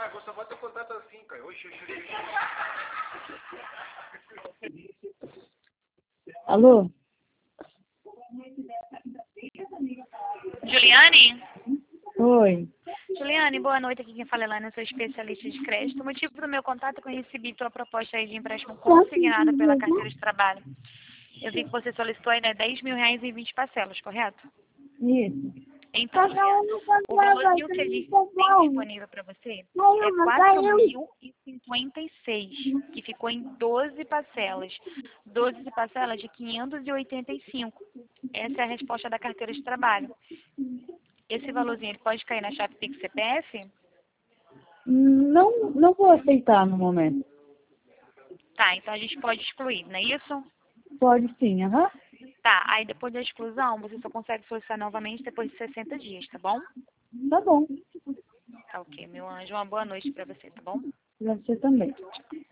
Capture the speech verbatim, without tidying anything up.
Ah, vou salvar teu contato assim, cara. Oxi, oxi, oxi. Alô? Juliane? Oi. Juliane, boa noite. Aqui quem fala é Laine, eu sou especialista de crédito. O motivo do meu contato é que eu recebi tua proposta aí de empréstimo consignado pela carteira de trabalho. Eu vi que você solicitou ainda dez mil reais em vinte parcelas, correto? Isso. Então, o valorzinho que ele tem disponível para você é quatro mil e cinquenta e seis, que ficou em doze parcelas. doze parcelas de quinhentos e oitenta e cinco. Essa é a resposta da carteira de trabalho. Esse valorzinho ele pode cair na chave Pix C P F? Não, não vou aceitar no momento. Tá, então a gente pode excluir, não é isso? Pode sim, aham. Tá, aí depois da exclusão, você só consegue solicitar novamente depois de sessenta dias, tá bom? Tá bom. Tá ok, meu anjo. Uma boa noite pra você, tá bom? Pra você também.